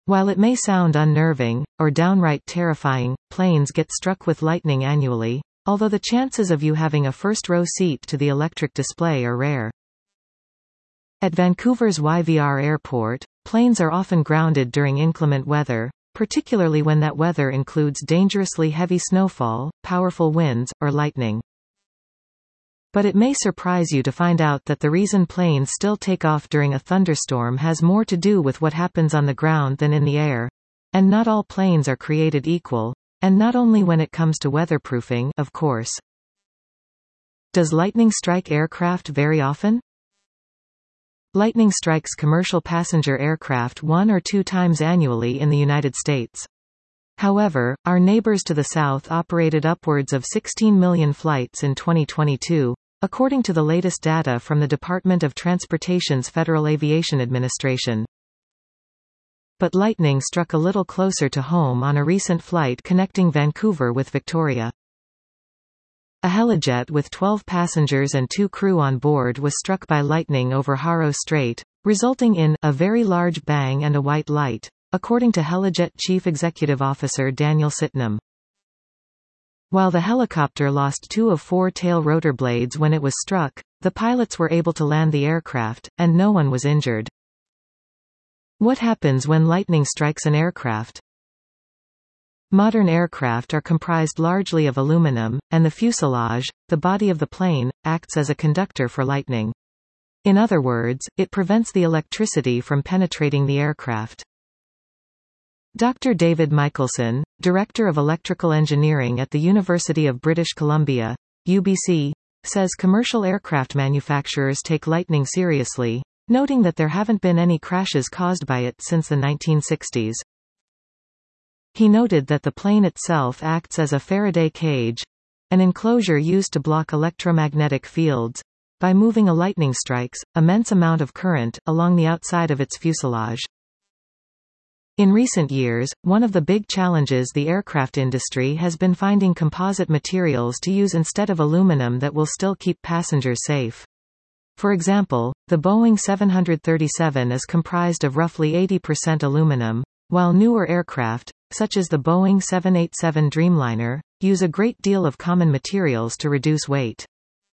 While it may sound unnerving, or downright terrifying, planes get struck with lightning annually, although the chances of you having a first-row seat to the electric display are rare. At Vancouver's YVR Airport, planes are often grounded during inclement weather, particularly when that weather includes dangerously heavy snowfall, powerful winds, or lightning. But it may surprise you to find out that the reason planes still take off during a thunderstorm has more to do with what happens on the ground than in the air. And not all planes are created equal. And not only when it comes to weatherproofing, of course. Does lightning strike aircraft very often? Lightning strikes commercial passenger aircraft 1 or 2 times annually in the United States. However, our neighbors to the south operated upwards of 16 million flights in 2022, according to the latest data from the Department of Transportation's Federal Aviation Administration. But lightning struck a little closer to home on a recent flight connecting Vancouver with Victoria. A helijet with 12 passengers and 2 crew on board was struck by lightning over Haro Strait, resulting in a very large bang and a white light, according to Helijet Chief Executive Officer Daniel Sytnam. While the helicopter lost 2 of 4 tail rotor blades when it was struck, the pilots were able to land the aircraft, and no one was injured. What happens when lightning strikes an aircraft? Modern aircraft are comprised largely of aluminum, and the fuselage, the body of the plane, acts as a conductor for lightning. In other words, it prevents the electricity from penetrating the aircraft. Dr. David Michelson, Director of Electrical Engineering at the University of British Columbia, UBC, says commercial aircraft manufacturers take lightning seriously, noting that there haven't been any crashes caused by it since the 1960s. He noted that the plane itself acts as a Faraday cage, an enclosure used to block electromagnetic fields, by moving a lightning strikes, immense amount of current, along the outside of its fuselage. In recent years, one of the big challenges the aircraft industry has been finding composite materials to use instead of aluminum that will still keep passengers safe. For example, the Boeing 737 is comprised of roughly 80% aluminum, while newer aircraft, such as the Boeing 787 Dreamliner, use a great deal of common materials to reduce weight.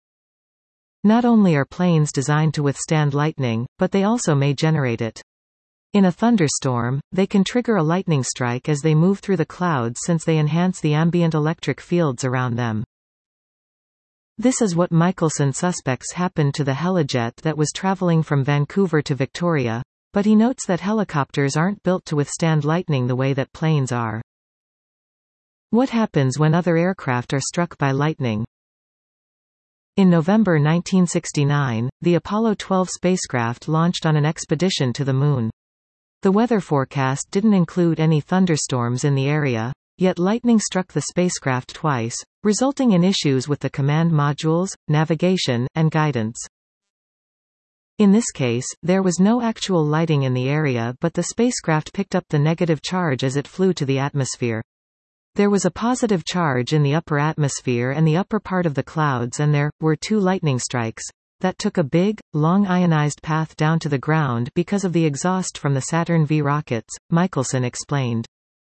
Not only are planes designed to withstand lightning, but they also may generate it. In a thunderstorm, they can trigger a lightning strike as they move through the clouds since they enhance the ambient electric fields around them. This is what Michelson suspects happened to the helijet that was traveling from Vancouver to Victoria, but he notes that helicopters aren't built to withstand lightning the way that planes are. What happens when other aircraft are struck by lightning? In November 1969, the Apollo 12 spacecraft launched on an expedition to the Moon. The weather forecast didn't include any thunderstorms in the area, yet lightning struck the spacecraft twice, resulting in issues with the command modules, navigation, and guidance. In this case, there was no actual lighting in the area, but the spacecraft picked up the negative charge as it flew to the atmosphere. There was a positive charge in the upper atmosphere and the upper part of the clouds, and there were 2 lightning strikes that took a big, long ionized path down to the ground because of the exhaust from the Saturn V rockets, Michelson explained.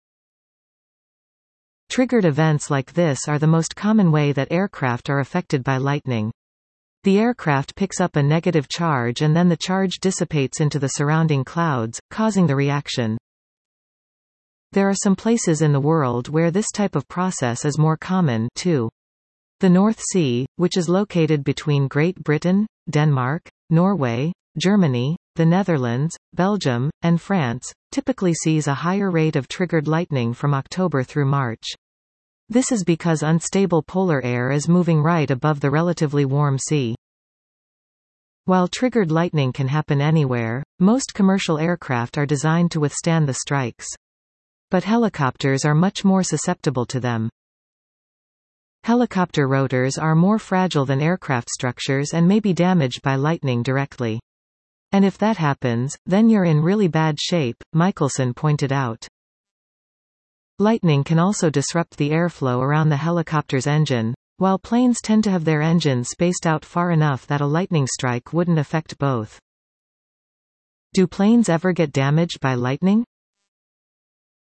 Triggered events like this are the most common way that aircraft are affected by lightning. The aircraft picks up a negative charge and then the charge dissipates into the surrounding clouds, causing the reaction. There are some places in the world where this type of process is more common, too. The North Sea, which is located between Great Britain, Denmark, Norway, Germany, the Netherlands, Belgium, and France, typically sees a higher rate of triggered lightning from October through March. This is because unstable polar air is moving right above the relatively warm sea. While triggered lightning can happen anywhere, most commercial aircraft are designed to withstand the strikes. But helicopters are much more susceptible to them. Helicopter rotors are more fragile than aircraft structures and may be damaged by lightning directly. And if that happens, then you're in really bad shape, Michelson pointed out. Lightning can also disrupt the airflow around the helicopter's engine, while planes tend to have their engines spaced out far enough that a lightning strike wouldn't affect both. Do planes ever get damaged by lightning?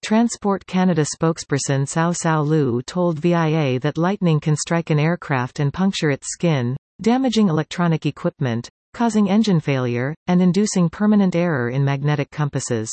Transport Canada spokesperson Cao Cao Lu told VIA that lightning can strike an aircraft and puncture its skin, damaging electronic equipment, causing engine failure, and inducing permanent error in magnetic compasses.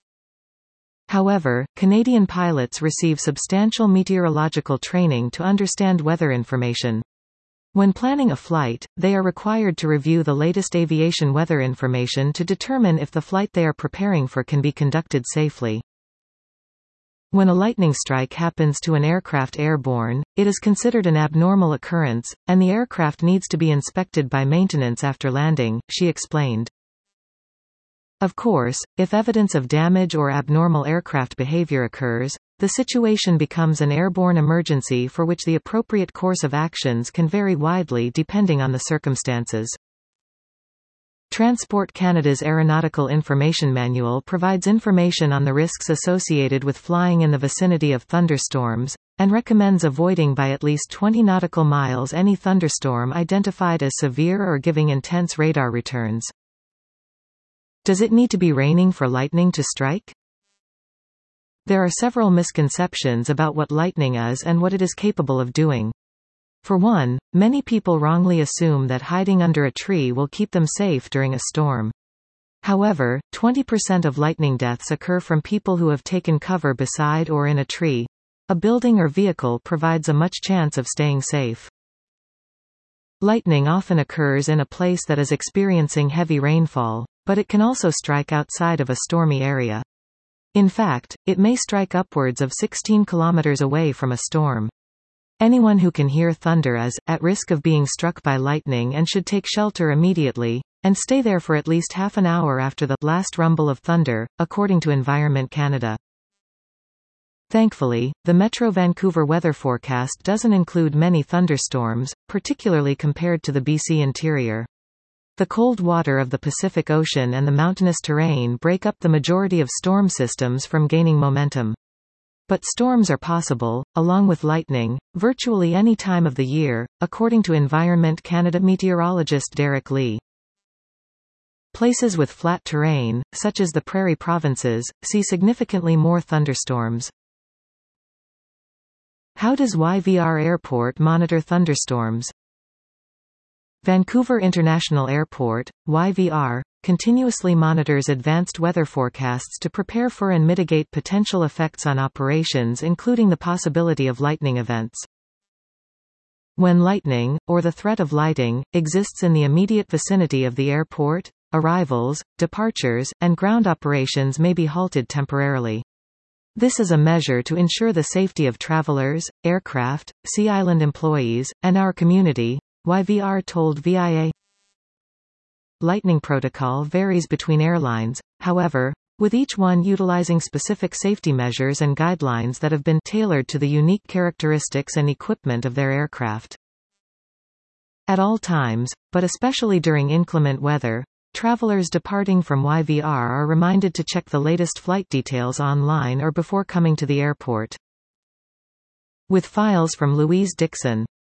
However, Canadian pilots receive substantial meteorological training to understand weather information. When planning a flight, they are required to review the latest aviation weather information to determine if the flight they are preparing for can be conducted safely. When a lightning strike happens to an aircraft airborne, it is considered an abnormal occurrence, and the aircraft needs to be inspected by maintenance after landing, she explained. Of course, if evidence of damage or abnormal aircraft behavior occurs, the situation becomes an airborne emergency for which the appropriate course of actions can vary widely depending on the circumstances. Transport Canada's Aeronautical Information Manual provides information on the risks associated with flying in the vicinity of thunderstorms, and recommends avoiding by at least 20 nautical miles any thunderstorm identified as severe or giving intense radar returns. Does it need to be raining for lightning to strike? There are several misconceptions about what lightning is and what it is capable of doing. For one, many people wrongly assume that hiding under a tree will keep them safe during a storm. However, 20% of lightning deaths occur from people who have taken cover beside or in a tree. A building or vehicle provides a much chance of staying safe. Lightning often occurs in a place that is experiencing heavy rainfall, but it can also strike outside of a stormy area. In fact, it may strike upwards of 16 kilometers away from a storm. Anyone who can hear thunder is at risk of being struck by lightning and should take shelter immediately, and stay there for at least half an hour after the last rumble of thunder, according to Environment Canada. Thankfully, the Metro Vancouver weather forecast doesn't include many thunderstorms, particularly compared to the BC interior. The cold water of the Pacific Ocean and the mountainous terrain break up the majority of storm systems from gaining momentum. But storms are possible, along with lightning, virtually any time of the year, according to Environment Canada meteorologist Derek Lee. Places with flat terrain, such as the prairie provinces, see significantly more thunderstorms. How does YVR Airport monitor thunderstorms? Vancouver International Airport, YVR, continuously monitors advanced weather forecasts to prepare for and mitigate potential effects on operations, including the possibility of lightning events. When lightning, or the threat of lightning, exists in the immediate vicinity of the airport, arrivals, departures, and ground operations may be halted temporarily. This is a measure to ensure the safety of travelers, aircraft, Sea Island employees, and our community, YVR told VIA. Lightning protocol varies between airlines, however, with each one utilizing specific safety measures and guidelines that have been tailored to the unique characteristics and equipment of their aircraft. At all times, but especially during inclement weather, travelers departing from YVR are reminded to check the latest flight details online or before coming to the airport. With files from Louise Dixon.